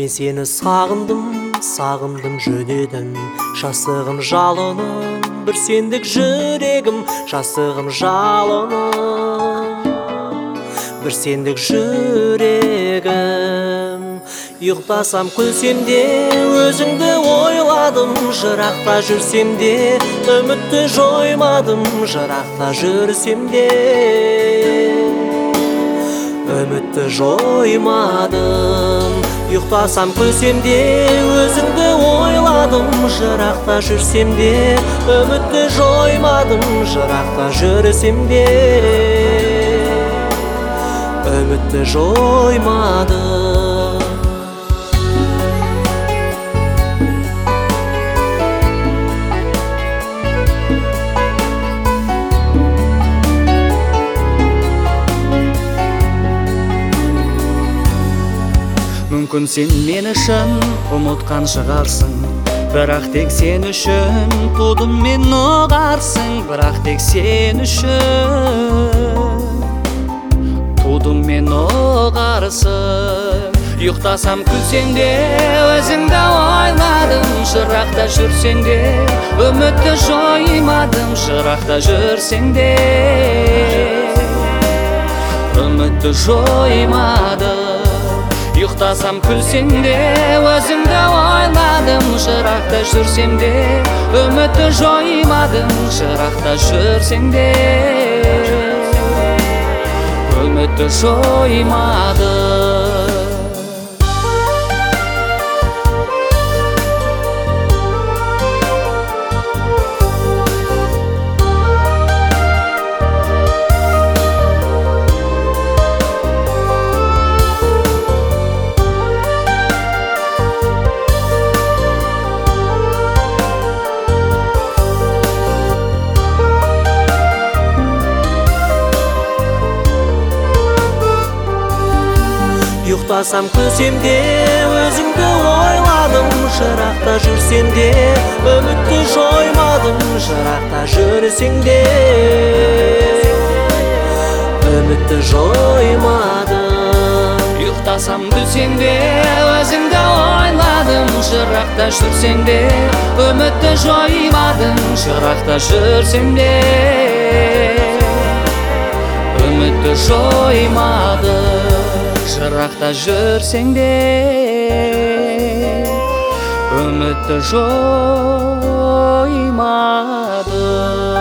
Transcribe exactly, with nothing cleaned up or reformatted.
Мен сені сағындым, сағындым жөнедім. Жасығым жалыным, бір сендік жүрегім. Жасығым жалыным, бір сендік жүрегім. Ұйықтасам күлсем де өзіңді ойладым. Жырақта жүрсем де үмітті жоймадым. Жырақта жүрсем де үмітті жоймадым. Ұйықтасам күлсем де өзіңді ойладым. Жырақта жүрсем де үмітті жоймадым. Жырақта жүрсем де үмітті жоймадым. Мүмкін сен мен үшін ұмытқан шығарсың, бірақ тек сен үшін тудым мен ұғарсың. Бірақ тек сен үшін тудым мен ұғарсың. Ұйықтасам күлсең де өзіңді ойладым. Жырақта жүрсең де үмітті жоймадым. Жырақта жүрсең де үмітті жоймадым. Ұйықтасам күлсең де өзіңді ойладым. Жырақта жүрсем де үмітті жоймадым. Жырақта жүрсең де үмітті жоймадым. Ұйықтасам күлсем де өзіңді ойладым. Жырақта жүрсем де үмітті жоймадым. Жырақта жүрсең де үмітті жоймадым. Ұйықтасам күлсең де өзіңді ойладым. Жырақта жүрсең де үмітті жоймадым. Жырақта жүрсең де үмітті жоймадым. Жырақта жүрсең де үмітті жоймадым.